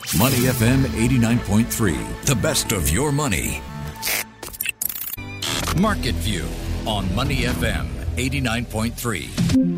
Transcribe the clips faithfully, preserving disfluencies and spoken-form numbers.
Money F M eighty-nine point three, the best of your money. Market View on Money F M eighty-nine point three.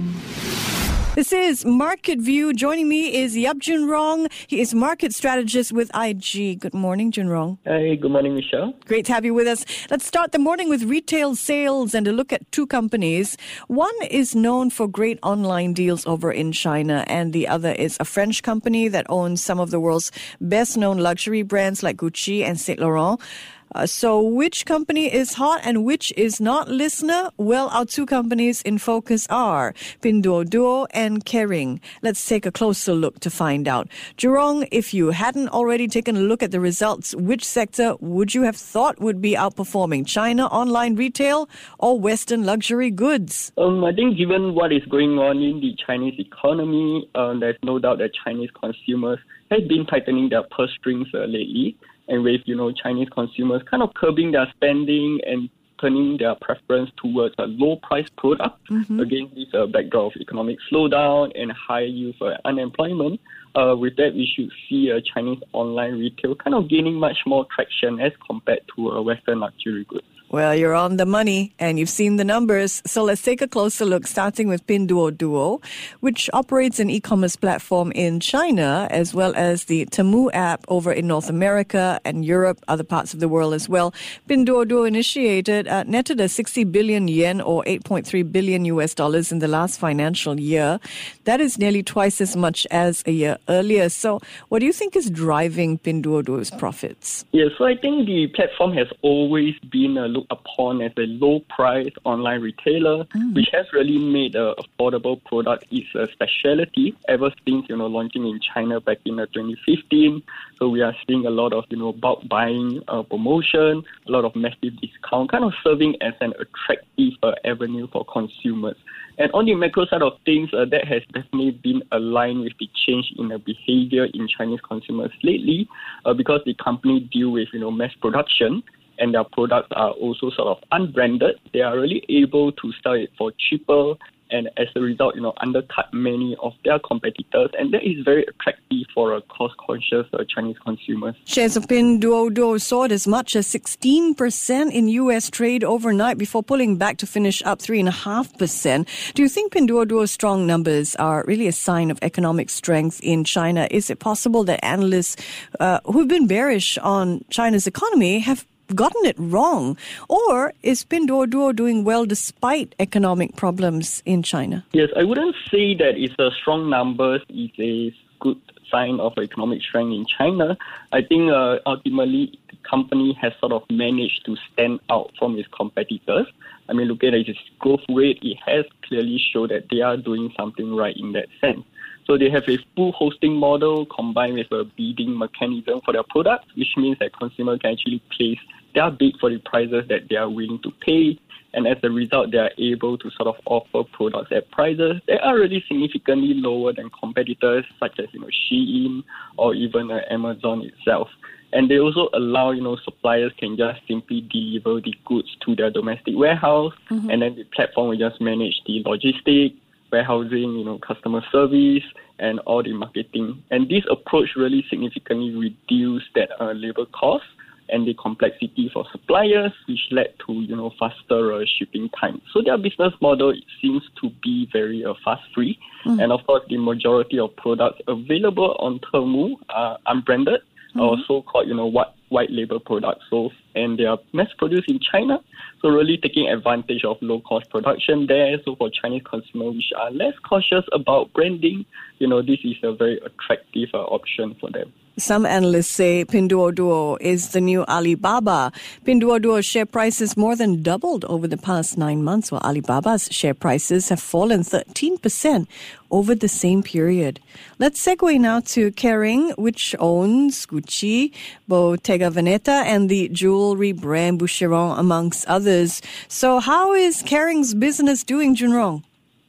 This is Market View. Joining me is Yap Junrong. He is market strategist with I G. Good morning, Junrong. Hey, good morning, Michelle. Great to have you with us. Let's start the morning with retail sales and a look at two companies. One is known for great online deals over in China, and the other is a French company that owns some of the world's best-known luxury brands like Gucci and Saint Laurent. Uh, so which company is hot and which is not, listener? Well, our two companies in focus are Pinduoduo and Kering. Let's take a closer look to find out. Jurong, if you hadn't already taken a look at the results, which sector would you have thought would be outperforming? China online retail or Western luxury goods? Um, I think given what is going on in the Chinese economy, um, there's no doubt that Chinese consumers have been tightening their purse strings uh, lately. And with, you know, Chinese consumers kind of curbing their spending and turning their preference towards a low-priced product mm-hmm. against this uh, backdrop of economic slowdown and high youth uh, unemployment. Uh, with that, we should see uh, Chinese online retail kind of gaining much more traction as compared to uh, Western luxury goods. Well, you're on the money and you've seen the numbers. So let's take a closer look, starting with Pinduoduo, which operates an e-commerce platform in China, as well as the Temu app over in North America and Europe, other parts of the world as well. Pinduoduo initiated, uh, netted a sixty billion yen or eight point three billion U S dollars in the last financial year. That is nearly twice as much as a year earlier. So what do you think is driving Pinduoduo's profits? Yeah, so I think the platform has always been a look upon as a low-price online retailer, mm. which has really made uh, affordable product its a specialty ever since, you know, launching in China back in uh, twenty fifteen. So we are seeing a lot of, you know, bulk buying uh, promotion, a lot of massive discount, kind of serving as an attractive uh, avenue for consumers. And on the macro side of things, uh, that has definitely been aligned with the change in the behavior in Chinese consumers lately, uh, because the company deal with, you know, mass production, and their products are also sort of unbranded. They are really able to sell it for cheaper and as a result, you know, undercut many of their competitors. And that is very attractive for a cost-conscious uh, Chinese consumers. Shares of Pinduoduo soared as much as sixteen percent in U S trade overnight before pulling back to finish up three point five percent. Do you think Pinduoduo's strong numbers are really a sign of economic strength in China? Is it possible that analysts uh, who've been bearish on China's economy have gotten it wrong? Or is Pinduoduo doing well despite economic problems in China? Yes, I wouldn't say that it's a strong numbers is a good sign of economic strength in China. I think uh, ultimately the company has sort of managed to stand out from its competitors. I mean, look at its growth rate. It has clearly showed that they are doing something right in that sense. So they have a full hosting model combined with a bidding mechanism for their products, which means that consumers can actually place their bid for the prices that they are willing to pay. And as a result, they are able to sort of offer products at prices that are really significantly lower than competitors such as, you know, Shein or even uh, Amazon itself. And they also allow, you know, suppliers can just simply deliver the goods to their domestic warehouse, mm-hmm. and then the platform will just manage the logistics, warehousing, you know, customer service, and all the marketing. And this approach really significantly reduced that uh, labor cost and the complexity for suppliers, which led to, you know, faster uh, shipping time. So their business model it seems to be very uh, fast-free. Mm-hmm. And of course, the majority of products available on Temu are unbranded, mm-hmm. or so-called, you know, white, white label products. So, and they are mass-produced in China. So really taking advantage of low-cost production there. So for Chinese consumers which are less cautious about branding, you know, this is a very attractive uh, option for them. Some analysts say Pinduoduo is the new Alibaba. Pinduoduo's share prices more than doubled over the past nine months, while Alibaba's share prices have fallen thirteen percent over the same period. Let's segue now to Kering, which owns Gucci, Bottega Veneta, and the jewelry brand Boucheron, amongst others. So how is Kering's business doing, Junrong?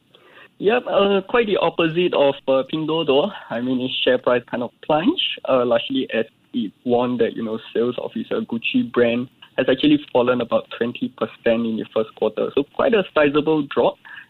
Yep, uh, quite the opposite of uh, Pinduoduo. I mean, its share price kind of plunged, uh, largely as it warned that, you know, sales of its uh, Gucci brand has actually fallen about twenty percent in the first quarter. So quite a sizable drop.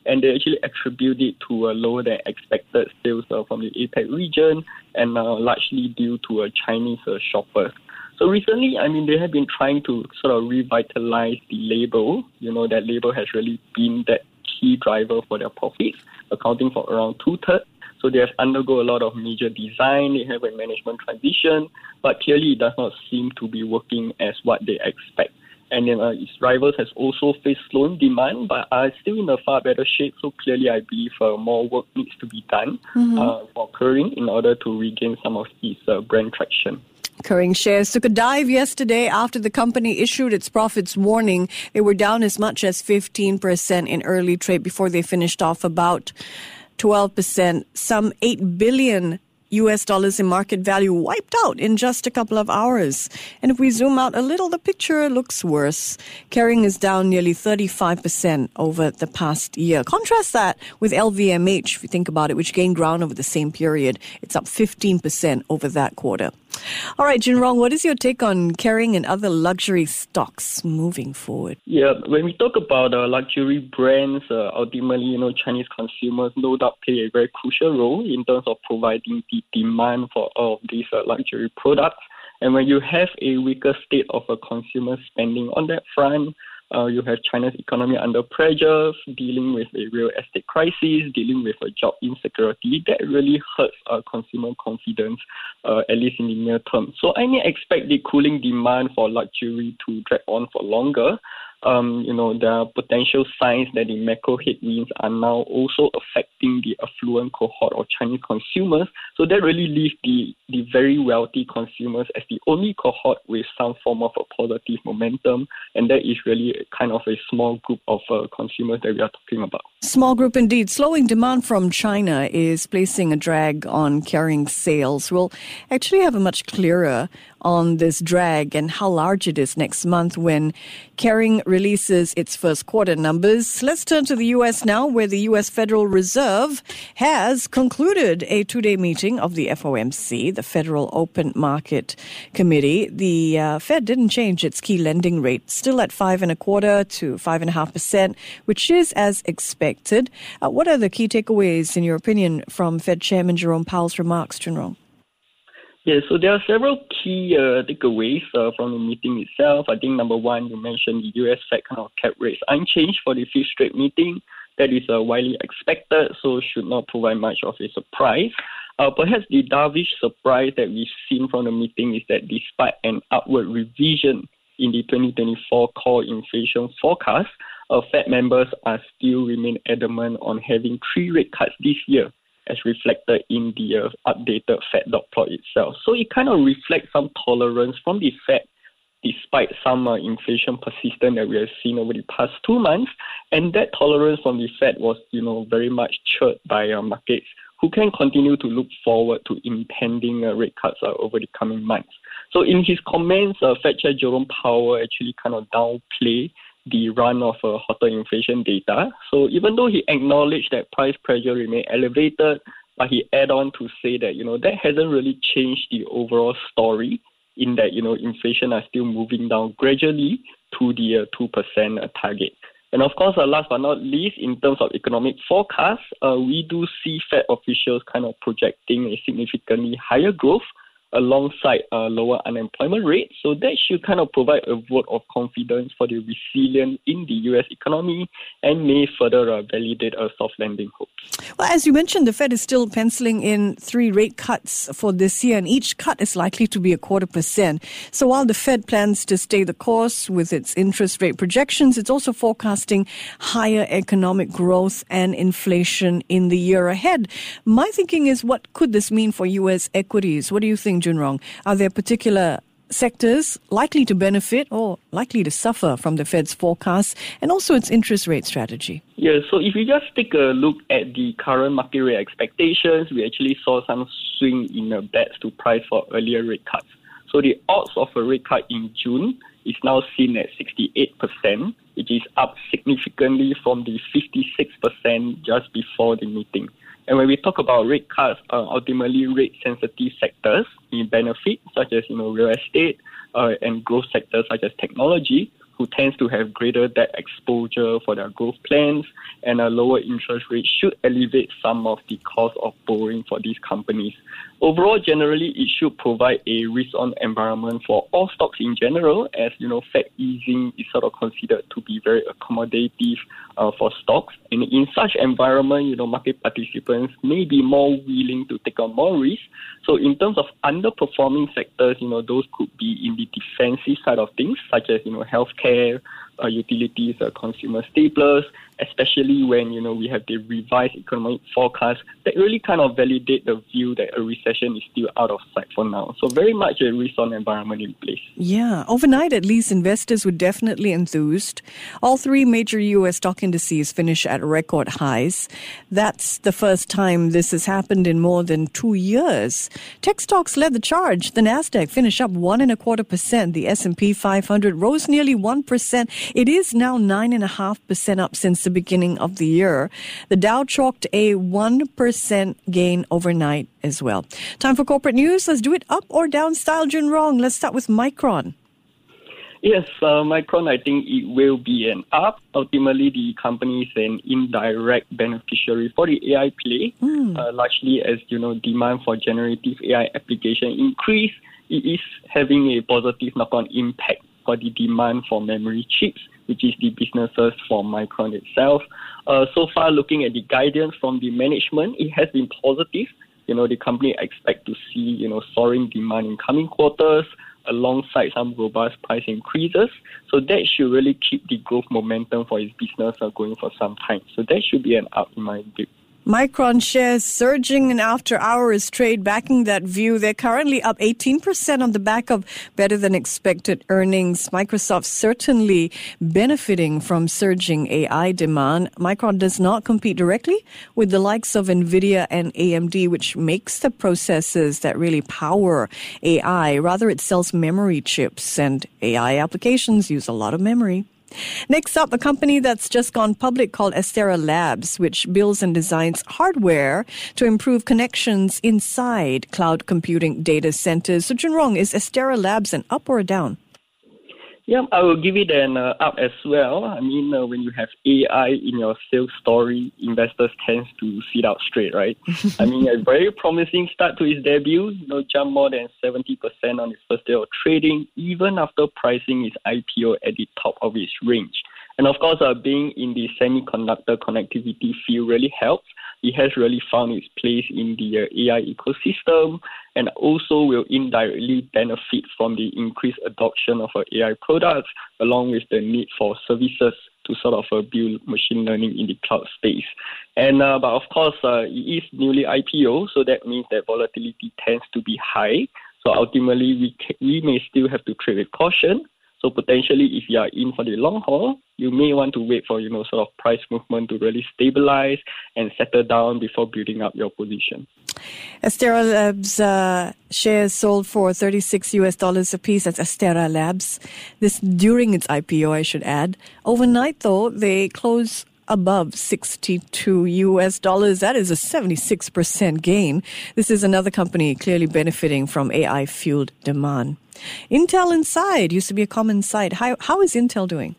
and they actually attribute it to a lower than expected sales uh, from the APAC region, and uh, largely due to uh, Chinese uh, shoppers. So recently, I mean, they have been trying to sort of revitalize the label. You know, that label has really been that key driver for their profits, accounting for around two-thirds. So they have undergone a lot of major design, they have a management transition, but clearly it does not seem to be working as what they expect. And then uh, its rivals has also faced slowing demand, but are still in a far better shape. So clearly I believe uh, more work needs to be done mm-hmm. uh, for Kering in order to regain some of its uh, brand traction. Kering shares took a dive yesterday after the company issued its profits warning. They were down as much as fifteen percent in early trade before they finished off about twelve percent, some eight billion U S dollars in market value wiped out in just a couple of hours. And if we zoom out a little, the picture looks worse. Kering is down nearly thirty-five percent over the past year. Contrast that with L V M H, if you think about it, which gained ground over the same period. It's up fifteen percent over that quarter. All right, Jun Rong, what is your take on Kering and other luxury stocks moving forward? Yeah, when we talk about uh, luxury brands, uh, ultimately, you know, Chinese consumers no doubt play a very crucial role in terms of providing the demand for all of these uh, luxury products. And when you have a weaker state of uh, consumer spending on that front, Uh, you have China's economy under pressure, dealing with a real estate crisis, dealing with a job insecurity. That really hurts uh, consumer confidence, uh, at least in the near term. So I may expect the cooling demand for luxury to drag on for longer. Um, you know, there are potential signs that the macro headwinds are now also affecting the affluent cohort of Chinese consumers. So that really leaves the, the very wealthy consumers as the only cohort with some form of a positive momentum. And that is really kind of a small group of uh, consumers that we are talking about. Small group indeed. Slowing demand from China is placing a drag on Kering sales. We'll actually have a much clearer on this drag and how large it is next month when Kering releases its first quarter numbers. Let's turn to the U S now, where the U S Federal Reserve has concluded a two-day meeting of the F O M C, the Federal Open Market Committee. The uh, Fed didn't change its key lending rate, still at five and a quarter to five and a half percent, which is as expected. Uh, what are the key takeaways, in your opinion, from Fed Chairman Jerome Powell's remarks, Chun Rong? Yeah, so there are several key uh, takeaways uh, from the meeting itself. I think number one, you mentioned the U S Fed kind of kept rates unchanged for the fifth straight meeting. That is uh, widely expected, so should not provide much of a surprise. Uh, perhaps the dovish surprise that we've seen from the meeting is that despite an upward revision in the twenty twenty-four core inflation forecast, uh, Fed members are still remain adamant on having three rate cuts this year, as reflected in the uh, updated Fed dot plot itself. So it kind of reflects some tolerance from the Fed, despite some uh, inflation persistent that we have seen over the past two months. And that tolerance from the Fed was, you know, very much cheered by uh, markets who can continue to look forward to impending uh, rate cuts uh, over the coming months. So in his comments, uh, Fed Chair Jerome Powell actually kind of downplayed the run of uh, hotter inflation data. So even though he acknowledged that price pressure remained elevated, but he added on to say that, you know, that hasn't really changed the overall story, in that, you know, inflation are still moving down gradually to the uh, two percent uh, target. And of course, uh, last but not least, in terms of economic forecasts, uh, we do see Fed officials kind of projecting a significantly higher growth alongside uh, lower unemployment rate. So that should kind of provide a vote of confidence for the resilience in the U S economy and may further uh, validate a soft landing hopes. Well, as you mentioned, the Fed is still penciling in three rate cuts for this year, and each cut is likely to be a quarter percent. So while the Fed plans to stay the course with its interest rate projections, it's also forecasting higher economic growth and inflation in the year ahead. My thinking is, what could this mean for U S equities? What do you think, Jun Rong? Are there particular sectors likely to benefit or likely to suffer from the Fed's forecast and also its interest rate strategy? Yeah, so if you just take a look at the current market rate expectations, we actually saw some swing in the bets to price for earlier rate cuts. So the odds of a rate cut in June is now seen at sixty-eight percent, which is up significantly from the fifty-six percent just before the meeting. And when we talk about rate cuts, uh, ultimately rate-sensitive sectors may benefit, such as, you know, real estate uh, and growth sectors such as technology, who tends to have greater debt exposure for their growth plans, and a lower interest rate should alleviate some of the cost of borrowing for these companies. Overall, generally, it should provide a risk-on environment for all stocks in general, as, you know, Fed easing is sort of considered to be very accommodative uh, for stocks. And in such environment, you know, market participants may be more willing to take on more risk. So in terms of underperforming sectors, you know, those could be in the defensive side of things, such as, you know, healthcare, uh, utilities, uh, consumer staples, especially when, you know, we have the revised economic forecast that really kind of validate the view that a recession is still out of sight for now. So very much a risk-on environment in place. Yeah, overnight at least, investors were definitely enthused. All three major U S stock indices finish at record highs. That's the first time this has happened in more than two years. Tech stocks led the charge. The Nasdaq finished up one and a quarter percent. The S and P five hundred rose nearly one percent. It is now nine and a half percent up since the beginning of the year. The Dow chalked a one percent gain overnight as well. Time for corporate news. Let's do it up or down style, Jun Rong. Let's start with Micron. Yes, uh, Micron, I think it will be an up. Ultimately, the company is an indirect beneficiary for the A I play, mm. uh, largely as, you know, demand for generative A I application increase. It is having a positive knock-on impact for the demand for memory chips, which is the businesses for Micron itself. Uh, so far, looking at the guidance from the management, it has been positive. You know, the company expect to see, you know, soaring demand in coming quarters, alongside some robust price increases. So that should really keep the growth momentum for its business uh, going for some time. So that should be an up in my view. Micron shares surging in after-hours trade, backing that view. They're currently up eighteen percent on the back of better-than-expected earnings. Microsoft certainly benefiting from surging A I demand. Micron does not compete directly with the likes of NVIDIA and A M D, which makes the processors that really power A I. Rather, it sells memory chips, and A I applications use a lot of memory. Next up, a company that's just gone public called Astera Labs, which builds and designs hardware to improve connections inside cloud computing data centers. So, Jun Rong, is Astera Labs an up or a down? Yeah, I will give it an uh, up as well. I mean, uh, when you have A I in your sales story, investors tend to sit out straight, right? I mean, a very promising start to its debut, you know, jumped more than seventy percent on its first day of trading, even after pricing its I P O at the top of its range. And of course, uh, being in the semiconductor connectivity field really helps. It has really found its place in the uh, A I ecosystem, and also will indirectly benefit from the increased adoption of uh, A I products, along with the need for services to sort of uh, build machine learning in the cloud space. And uh, but of course, uh, it is newly I P O, so that means that volatility tends to be high. So ultimately, we ca- we may still have to trade with caution. So potentially, if you are in for the long haul, you may want to wait for, you know, sort of price movement to really stabilize and settle down before building up your position. Astera Labs uh, shares sold for thirty-six U S dollars a piece. That's Astera Labs. This during its I P O, I should add. Overnight, though, they close above sixty-two U S dollars. That is a seventy-six percent gain. This is another company clearly benefiting from A I-fueled demand. Intel Inside used to be a common sight. How, how is Intel doing?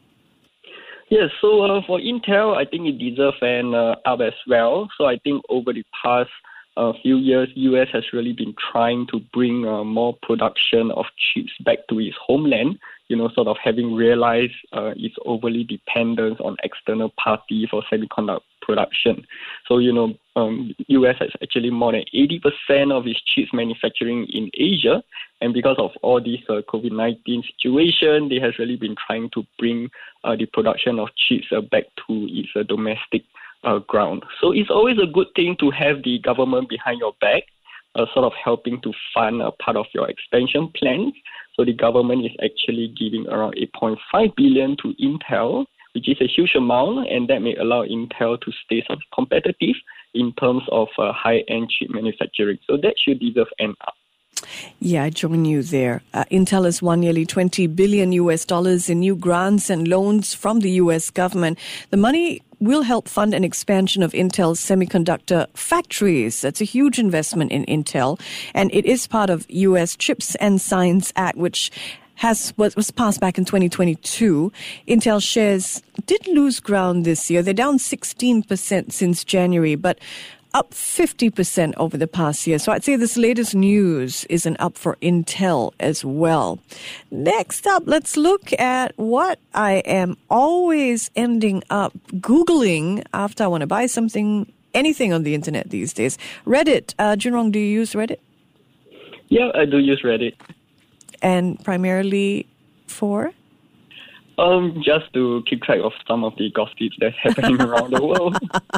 Yes, so uh, for Intel, I think it deserves an uh, up as well. So I think over the past uh, few years, U S has really been trying to bring uh, more production of chips back to its homeland, you know, sort of having realized uh, its overly dependence on external parties for semiconductor production. So, you know, um, U S has actually more than eighty percent of its chips manufacturing in Asia. And because of all this uh, COVID nineteen situation, they has really been trying to bring uh, the production of chips uh, back to its uh, domestic uh, ground. So it's always a good thing to have the government behind your back, uh, sort of helping to fund a part of your expansion plans. So the government is actually giving around eight point five billion dollars to Intel, which is a huge amount, and that may allow Intel to stay sort of competitive in terms of uh, high-end chip manufacturing. So that should deserve an up. Yeah, I join you there. Uh, Intel has won nearly twenty billion U S dollars in new grants and loans from the U S government. The money will help fund an expansion of Intel's semiconductor factories. That's a huge investment in Intel, and it is part of U S CHIPS and Science Act, which has was, was passed back in twenty twenty-two. Intel shares did lose ground this year. They're down sixteen percent since January, but up fifty percent over the past year. So I'd say this latest news is an up for Intel as well. Next up, let's look at what I am always ending up Googling after I want to buy something, anything on the internet these days. Reddit. Uh, Junrong, do you use Reddit? Yeah, I do use Reddit. And primarily for? Um, just to keep track of some of the gossips that's happening around the world.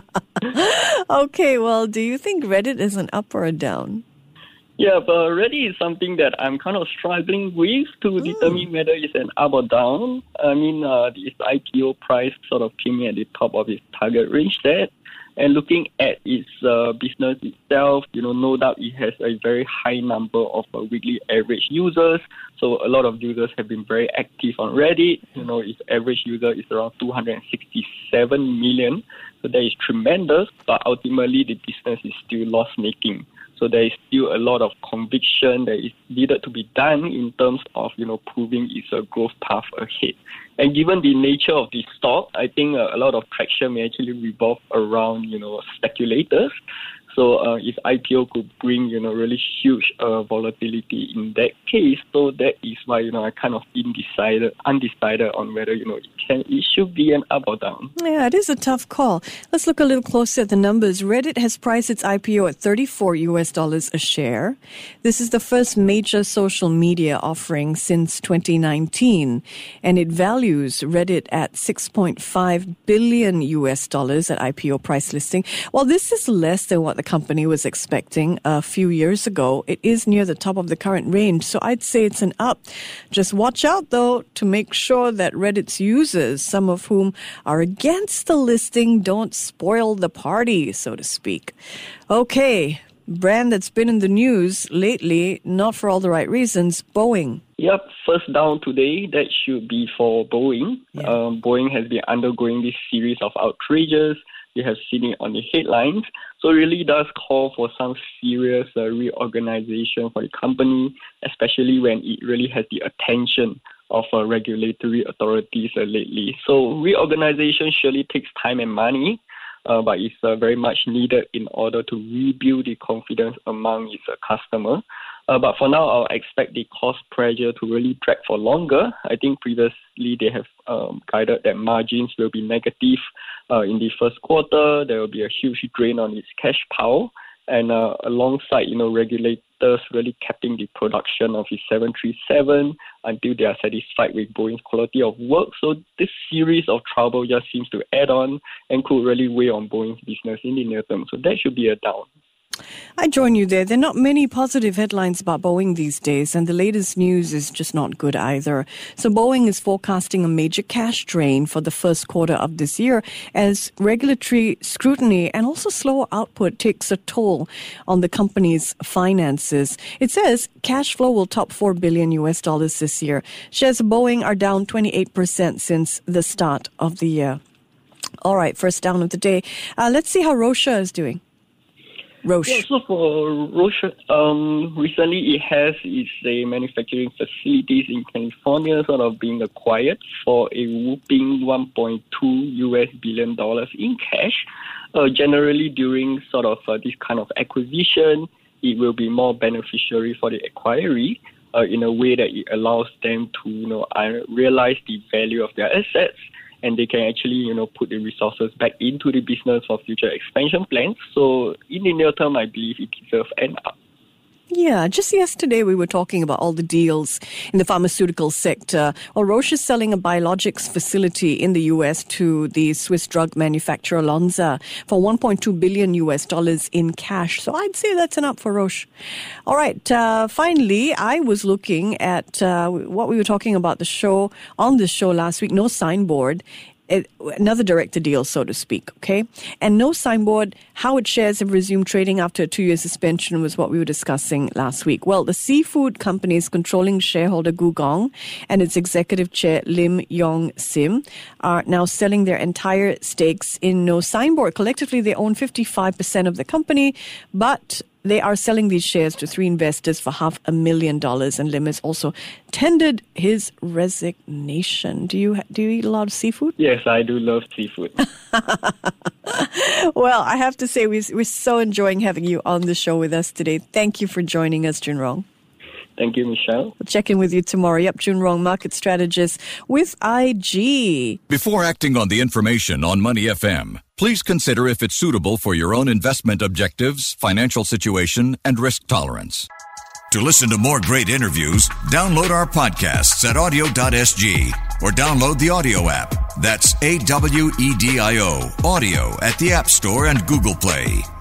Okay, well, do you think Reddit is an up or a down? Yeah, but Reddit is something that I'm kind of struggling with to mm. determine whether it's an up or down. I mean, uh, its I P O price sort of came in at the top of its target range there. And looking at its uh, business itself, you know, no doubt it has a very high number of uh, weekly average users. So a lot of users have been very active on Reddit. You know, its average user is around two hundred sixty-seven million. So that is tremendous, but ultimately the business is still loss-making. So there is still a lot of conviction that is needed to be done in terms of, you know, proving its uh, growth path ahead. And given the nature of the stock, I think uh, a lot of traction may actually revolve around, you know, speculators. So uh, if I P O could bring, you know, really huge uh, volatility in that case, so that is why, you know, I kind of undecided, undecided on whether, you know, it can, it should be an up or down. Yeah, it is a tough call. Let's look a little closer at the numbers. Reddit has priced its I P O at thirty-four U S dollars a share. This is the first major social media offering since twenty nineteen, and it values Reddit at six point five billion U S dollars at I P O price listing. While this is less than what the company was expecting a few years ago, it is near the top of the current range, so I'd say it's an up. Just watch out, though, to make sure that Reddit's users, some of whom are against the listing, don't spoil the party, so to speak. Okay, brand that's been in the news lately, not for all the right reasons, Boeing. Yep, first down today, that should be for Boeing. Yeah. Um, Boeing has been undergoing this series of outrages. We have seen it on the headlines. So it really does call for some serious uh, reorganization for the company, especially when it really has the attention of uh, regulatory authorities uh, lately. So reorganization surely takes time and money, uh, but it's uh, very much needed in order to rebuild the confidence among its uh, customers. Uh, but for now, I'll expect the cost pressure to really drag for longer. I think previously they have um, guided that margins will be negative uh, in the first quarter. There will be a huge drain on its cash cow. And uh, alongside, you know, regulators really capping the production of its seven thirty-seven until they are satisfied with Boeing's quality of work. So this series of trouble just seems to add on and could really weigh on Boeing's business in the near term. So that should be a down. I join you there. There are not many positive headlines about Boeing these days, and the latest news is just not good either. So Boeing is forecasting a major cash drain for the first quarter of this year as regulatory scrutiny and also slower output takes a toll on the company's finances. It says cash flow will top four billion U S dollars this year. Shares of Boeing are down twenty-eight percent since the start of the year. All right, first down of the day. Uh, let's see how Roche is doing. Roche. Yeah, so for Roche, um, recently it has its uh, manufacturing facilities in California sort of being acquired for a whopping one point two U S billion dollars in cash. Uh, generally, during sort of uh, this kind of acquisition, it will be more beneficiary for the acquiree uh, in a way that it allows them to, you know, realize the value of their assets. And they can actually, you know, put the resources back into the business for future expansion plans. So in the near term, I believe it deserves an up. Yeah, just yesterday we were talking about all the deals in the pharmaceutical sector. Well, Roche is selling a biologics facility in the U S to the Swiss drug manufacturer Lonza for one point two billion U S dollars in cash. So I'd say that's an up for Roche. All right, uh, finally, I was looking at uh, what we were talking about the show, on this show last week, No Signboard. It, another director deal, so to speak, okay? And No Signboard, how its shares have resumed trading after a two-year suspension was what we were discussing last week. Well, the seafood company's controlling shareholder Gu Gong and its executive chair Lim Yong Sim are now selling their entire stakes in No Signboard. Collectively, they own fifty-five percent of the company, but they are selling these shares to three investors for half a million dollars. And Lim has also tendered his resignation. Do you do you eat a lot of seafood? Yes, I do love seafood. Well, I have to say, we're, we're so enjoying having you on the show with us today. Thank you for joining us, Jun Rong. Thank you, Michelle. We'll check in with you tomorrow. Yep, Jun Rong, market strategist with I G. Before acting on the information on Money F M, please consider if it's suitable for your own investment objectives, financial situation, and risk tolerance. To listen to more great interviews, download our podcasts at audio dot s g or download the audio app. That's A W E D I O, audio at the App Store and Google Play.